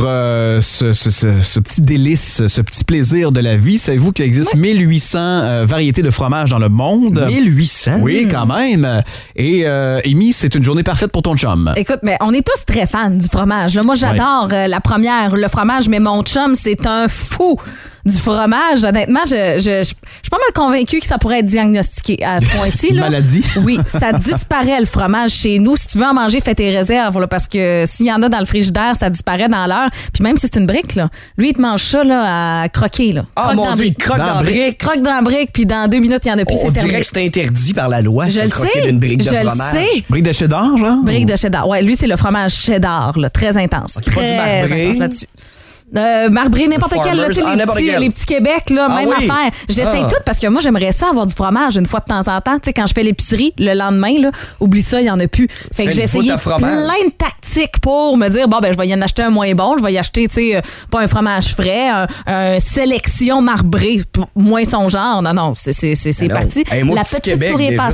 ce petit délice, ce petit plaisir de la vie. Savez-vous qu'il existe 1800 variétés de fromage dans le monde? 1800? Oui, quand même. Et Amy, c'est une journée parfaite pour ton chum. Écoute, mais on est tous très fans du fromage. Là, moi, j'adore la première, le fromage, mais mon chum, c'est un fou du fromage. Honnêtement, je suis pas mal convaincue que ça pourrait être diagnostiqué à ce point-ci. Une là. maladie? Oui, ça disparaît le fromage chez nous. Si tu veux en manger, fais tes réserves, là, parce que s'il y en a dans le frigidaire, ça disparaît dans l'heure. Puis même si c'est une brique, là, lui, il te mange ça là, à croquer. Là. Ah, Croque mon dans Dieu, il brique. croque dans la brique. Croque dans la brique, puis dans 2 minutes, il n'y en a plus, On c'est dirait terminé. que c'est interdit par la loi, Je de le croquer sais, d'une brique de je le fromage. sais. Brique de cheddar, genre? Brique de cheddar. Ouais, lui, c'est le fromage cheddar, là, très intense. Ok, pas du très marbré. intense là-dessus. Marbré, n'importe Le quel, là, tu sais, Farmers, n'importe quel. les petits Québec, là, Ah même oui? affaire. J'essaie tout parce que moi, j'aimerais ça avoir du fromage une fois de temps en temps. Tu sais, quand je fais l'épicerie, le lendemain, là, oublie ça, il n'y en a plus. Fait que j'ai une essayé voûte à fromage. plein de tactiques pour me dire, bon, ben, je vais y en acheter un moins bon, je vais y acheter, tu sais, pas un fromage frais, un sélection marbré, moins son genre. Non, c'est non. parti. Hey, moi, La petit petite Québec, souris est déjà. passée.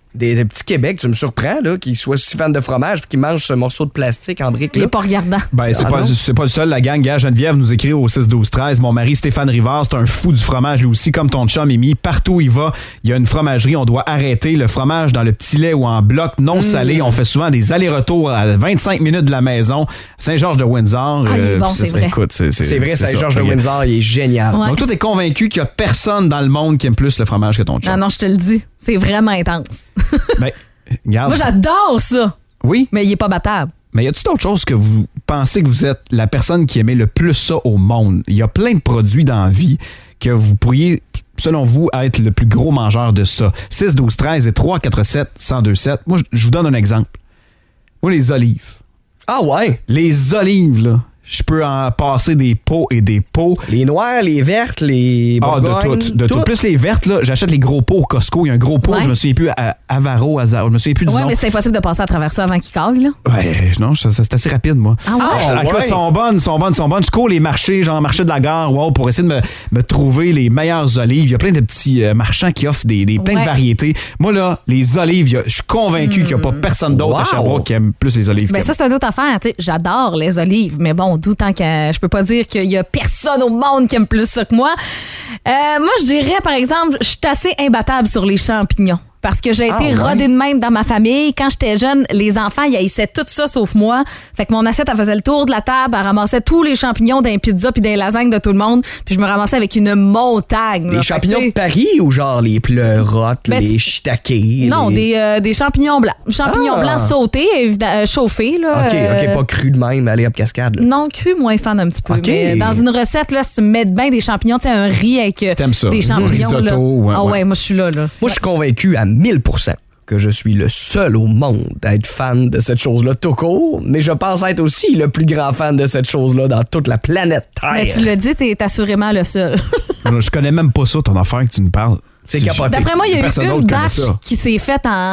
Des petits Québec, tu me surprends, là, qu'ils soient si fans de fromage et qu'ils mangent ce morceau de plastique en briques. Il est pas regardant. Ben, c'est pas le seul, la gang. Gars, Geneviève nous écrit au 6-12-13. Mon mari, Stéphane Rivard, c'est un fou du fromage, lui aussi, comme ton chum Amy. Partout où il va, il y a une fromagerie. On doit arrêter le fromage dans le petit lait ou en bloc non salé. On fait souvent des allers-retours à 25 minutes de la maison. Saint-Georges de Windsor. Il est bon, c'est vrai. Écoute, c'est vrai, Saint-Georges de Windsor, il est génial. Ouais. Donc, toi, t'es convaincu qu'il y a personne dans le monde qui aime plus le fromage que ton chum. Non, je te le dis. C'est vraiment intense. Ben, regarde. Moi, j'adore ça. Oui. Mais il est pas battable. Mais y a-t-il d'autres choses que vous pensez que vous êtes la personne qui aimait le plus ça au monde? Il y a plein de produits dans la vie que vous pourriez, selon vous, être le plus gros mangeur de ça. 6-12-13 et 3-4-7-1027. Moi, je vous donne un exemple. Moi, les olives. Ah ouais? Les olives, là. Je peux en passer des pots et des pots. Les noires, les vertes, les bourgognes. De tout. Plus les vertes, là, j'achète les gros pots au Costco. Il y a un gros pot, je me souviens plus, Avaro, je me souviens plus du nom. Ouais, mais c'est impossible de passer à travers ça avant qu'il caille, là. Ouais, non, c'est assez rapide, moi. Ah ouais? Écoute, sont bonnes. Je cours les marchés, genre marché de la gare, pour essayer de me trouver les meilleures olives. Il y a plein de petits marchands qui offrent plein de variétés. Moi, là, les olives, je suis convaincu qu'il n'y a pas personne d'autre à Sherbrooke qui aime plus les olives. Ben ça, c'est une autre affaire. T'sais, j'adore les olives, mais bon, d'où tant que je peux pas dire qu'il y a personne au monde qui aime plus ça que moi. Moi, je dirais, par exemple, je suis assez imbattable sur les champignons. Parce que j'ai été rodée de même dans ma famille. Quand j'étais jeune, les enfants, ils haïssaient tout ça sauf moi. Fait que mon assiette, elle faisait le tour de la table, elle ramassait tous les champignons d'un pizza puis des lasagnes de tout le monde. Puis je me ramassais avec une montagne. Les champignons de Paris ou genre les pleurotes, les shiitakes? Non, des champignons blancs. Champignons blancs sautés, chauffés. Là, OK, pas crus de même, allez hop cascade. Là. Non, cru, moins fan un petit peu. Mais dans une recette, là, si tu mets bien des champignons, tu sais, un riz avec des champignons. Risotto, là. Moi, je suis là. Moi, je suis convaincu à 1000% que je suis le seul au monde à être fan de cette chose-là tout court, mais je pense être aussi le plus grand fan de cette chose-là dans toute la planète Terre. Mais tu l'as dit, t'es assurément le seul. Je connais même pas ça, ton affaire que tu nous parles. C'est capoté. D'après moi, il y a eu une batch qui s'est faite en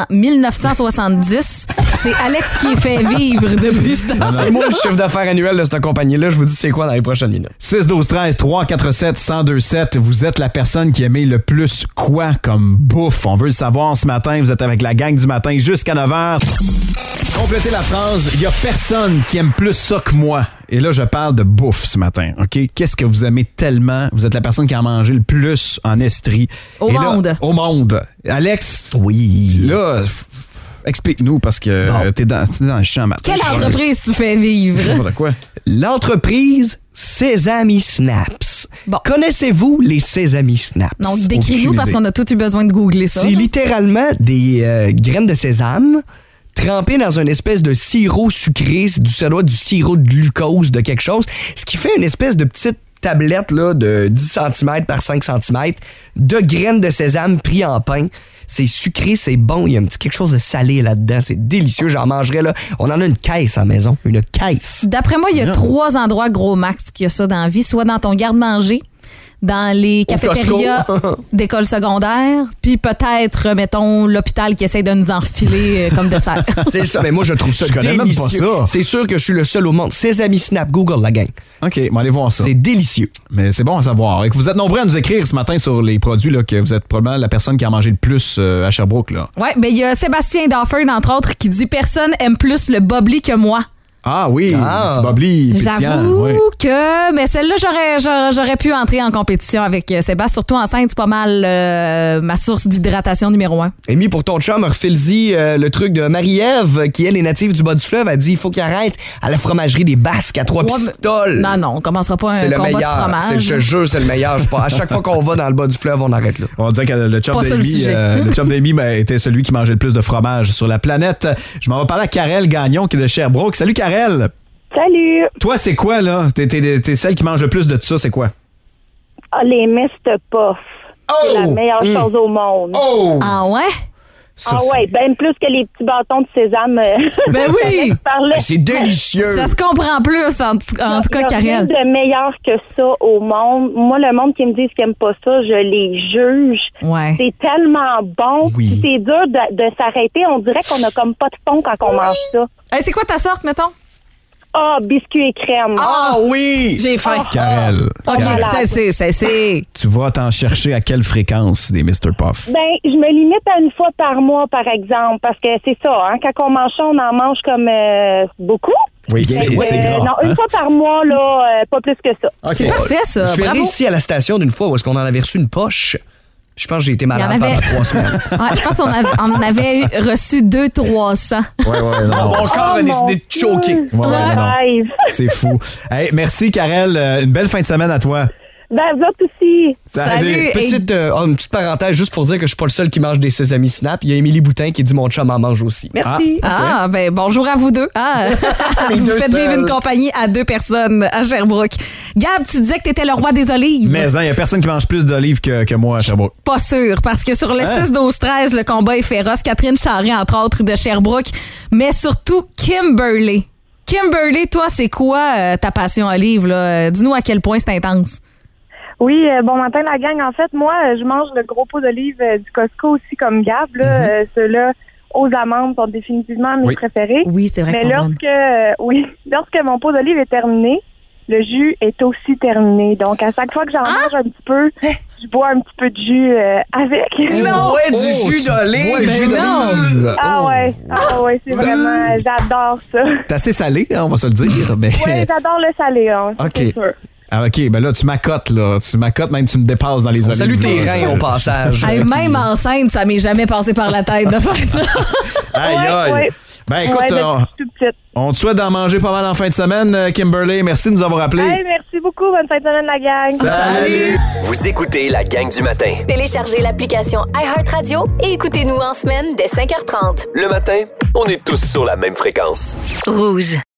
1970. C'est Alex qui est fait vivre depuis ce temps. C'est moi le chiffre d'affaires annuel de cette compagnie-là. Je vous dis c'est quoi dans les prochaines minutes. 6-12-13-3-4-7-1027. Vous êtes la personne qui aimait le plus quoi comme bouffe? On veut le savoir ce matin. Vous êtes avec la gang du matin jusqu'à 9h. Complétez la phrase. Il y a personne qui aime plus ça que moi. Et là, je parle de bouffe ce matin, OK? Qu'est-ce que vous aimez tellement? Vous êtes la personne qui a mangé le plus en Estrie. Au monde. Au monde. Alex? Oui. Là, explique-nous, parce que t'es dans le champ matin. Quelle entreprise tu fais vivre? Quoi? L'entreprise Sesame Snaps. Bon. Connaissez-vous les Sesame Snaps? Donc, décris-nous parce qu'on a tous eu besoin de googler ça. C'est littéralement des graines de sésame trempé dans une espèce de sirop sucré, ça doit être du sirop de glucose de quelque chose, ce qui fait une espèce de petite tablette là, de 10 cm par 5 cm de graines de sésame pris en pain. C'est sucré, c'est bon, il y a un petit quelque chose de salé là-dedans, c'est délicieux, j'en mangerais là. On en a une caisse à la maison, une caisse. D'après moi, il y a 3 endroits gros max qui a ça dans la vie, soit dans ton garde-manger, dans les cafétérias d'école secondaire, puis peut-être, mettons, l'hôpital qui essaie de nous enfiler comme dessert. C'est ça, mais moi, je trouve ça délicieux. Même pas ça. C'est sûr que je suis le seul au monde. Sesame Snap, Google la gang. OK, on va aller voir ça. C'est délicieux. Mais c'est bon à savoir. Et que vous êtes nombreux à nous écrire ce matin sur les produits, là, que vous êtes probablement la personne qui a mangé le plus à Sherbrooke. Oui, bien, il y a Sébastien Dafford, entre autres, qui dit « Personne aime plus le bubbly que moi ». Ah oui, petit bubbly pétillant. J'avoue que... Mais celle-là, j'aurais pu entrer en compétition avec Sébastien. Surtout enceinte, c'est pas mal ma source d'hydratation numéro 1. Amy, pour ton chum, refile-y le truc de Marie-Ève, qui, elle, est native du bas du fleuve. Elle dit il faut qu'il arrête à la fromagerie des Basques à 3 pistoles. Non, on commencera pas un combat de fromage. Je te jure, c'est le meilleur. À chaque fois qu'on va dans le bas du fleuve, on arrête là. On dirait que le chum d'Amy était celui qui mangeait le plus de fromage sur la planète. Je m'en vais parler à Karel Gagnon, qui est de Sherbrooke. Salut, Karel. Salut! Toi, c'est quoi, là? T'es celle qui mange le plus de ça, c'est quoi? Ah, les Mr. Puff. C'est la meilleure chose au monde. Oh! Ah ouais? Ben plus que les petits bâtons de sésame. Ben oui! C'est délicieux! Ça se comprend plus, en tout cas, Karel. Il y a rien de meilleur que ça au monde. Moi, le monde qui me dit qu'ils n'aiment pas ça, je les juge. Ouais. C'est tellement bon. Oui. Si c'est dur de s'arrêter, on dirait qu'on a comme pas de fond quand on mange ça. Hey, c'est quoi ta sorte, mettons? Ah, biscuits et crème. Ah oui! J'ai faim. Karel. OK, c'est. Tu vas t'en chercher à quelle fréquence des Mr. Puff? Ben, je me limite à une fois par mois, par exemple, parce que c'est ça, hein, quand on mange ça, on en mange comme beaucoup. Oui, c'est gras. Non, une fois par mois, là, pas plus que ça. Okay. C'est parfait, ça. Je suis allé Bravo. ici à la station d'une fois où est-ce qu'on en avait reçu une poche. Je pense que j'ai été malade Il y en avait- pendant 3 semaines. Ouais, je pense qu'on en avait reçu 200-300. Ouais, non. Mon corps a décidé de choquer. Ouais, non. Rêve. C'est fou. Hey, merci, Karel. Une belle fin de semaine à toi. Ben, vous autres aussi. Salut. Une petite parenthèse juste pour dire que je suis pas le seul qui mange des Sesame Snap. Il y a Émilie Boutin qui dit mon chum en mange aussi. Merci. Ah, ben bonjour à vous deux. Ah, vous deux faites vivre seuls. une compagnie à 2 personnes à Sherbrooke. Gab, tu disais que t'étais le roi des olives. Mais il n'y a personne qui mange plus d'olives que moi à Sherbrooke. Pas sûr, parce que sur le 6-12-13, le combat est féroce. Catherine Charest, entre autres, de Sherbrooke, mais surtout Kimberly. Kimberly, toi, c'est quoi ta passion olive, là? Dis-nous à quel point c'est intense. Oui, bon matin la gang. En fait, moi, je mange le gros pot d'olive du Costco aussi comme Gab. Là, ceux-là aux amandes sont définitivement mes préférés. Oui, c'est vrai que Mais c'est lorsque mon pot d'olive est terminé, le jus est aussi terminé. Donc, à chaque fois que j'en mange un petit peu, je bois un petit peu de jus avec. Du jus d'olive. Ah ouais, c'est vraiment, j'adore ça. C'est assez salé, hein, on va se le dire. Mais... Ouais, j'adore le salé, hein, OK. c'est sûr. Ah, OK, ben là, tu m'accotes, là. Tu m'accotes, même tu me dépasses dans les olives. Salue tes reins au passage. Hey, même enceinte, ça m'est jamais passé par la tête de faire ça. Aïe. Ouais. Ben écoute, Ouais, depuis tout petite. on te souhaite d'en manger pas mal en fin de semaine, Kimberly. Merci de nous avoir appelés. Hey, merci beaucoup. Bonne fin de semaine, la gang. Salut! Vous écoutez la gang du matin. Téléchargez l'application iHeartRadio et écoutez-nous en semaine dès 5h30. Le matin, on est tous sur la même fréquence. Rouge.